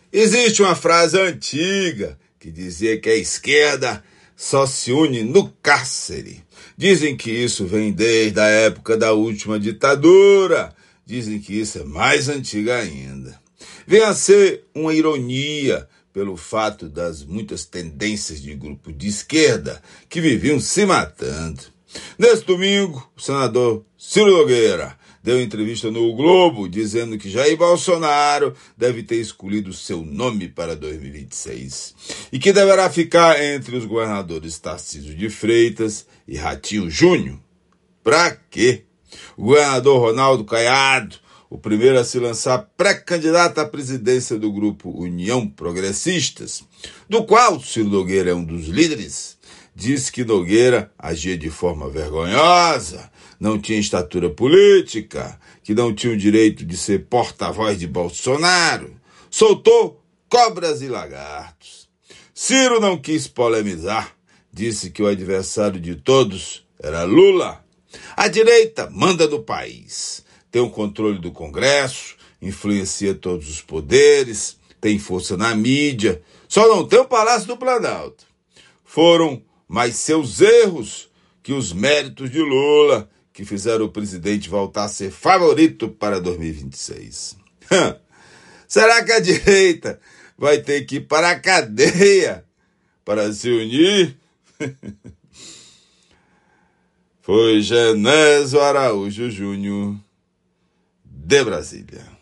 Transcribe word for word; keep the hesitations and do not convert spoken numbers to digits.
Existe uma frase antiga que dizia que a esquerda só se une no cárcere. Dizem que isso vem desde a época da última ditadura. Dizem que isso é mais antiga ainda. Vem a ser uma ironia pelo fato das muitas tendências de grupo de esquerda que viviam se matando. Nesse domingo, o senador Ciro Nogueira deu entrevista no Globo dizendo que Jair Bolsonaro deve ter escolhido seu nome para dois mil e vinte e seis e que deverá ficar entre os governadores Tarcísio de Freitas e Ratinho Júnior. Pra quê? O governador Ronaldo Caiado, o primeiro a se lançar pré-candidato à presidência do grupo União Progressistas, do qual Ciro Nogueira é um dos líderes, disse que Nogueira agia de forma vergonhosa, não tinha estatura política, que não tinha o direito de ser porta-voz de Bolsonaro, soltou cobras e lagartos. Ciro não quis polemizar, disse que o adversário de todos era Lula. A direita manda no país, tem o controle do Congresso, influencia todos os poderes, tem força na mídia, só não tem o Palácio do Planalto. Foram mais seus erros que os méritos de Lula, que fizeram o presidente voltar a ser favorito para dois mil e vinte e seis. Será que a direita vai ter que ir para a cadeia para se unir? Foi Genésio Araújo Júnior, de Brasília.